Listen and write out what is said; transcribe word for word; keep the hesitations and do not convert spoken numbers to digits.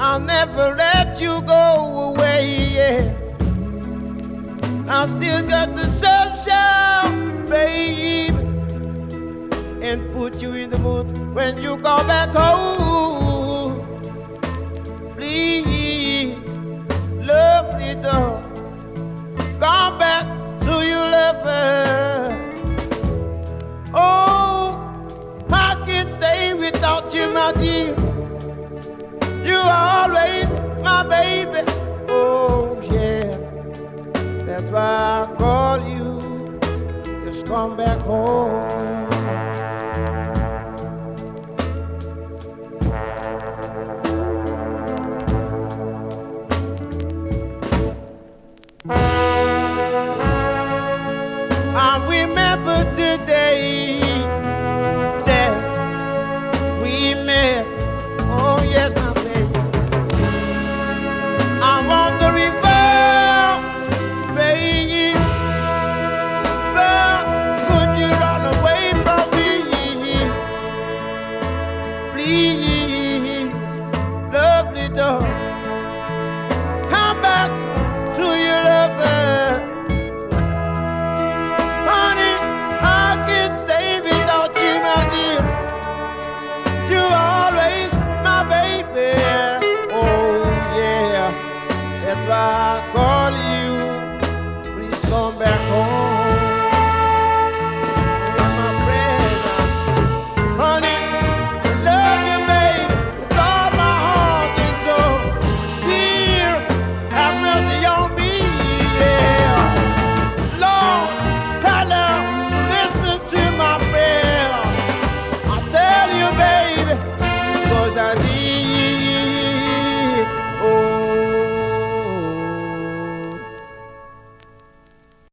I'll never let you go away, yeah. I still got the sunshine, baby, and put you in the mood when you come back home. Please, lovely dog, come back to your lover. Oh, I can't stay without you, my dear. You are always my baby. Oh, yeah. That's why I call you. Just come back home. I remember the day that we met. Oh, yes, my baby. I'm on the river, baby. But could you run away from me? Please, lovely dog.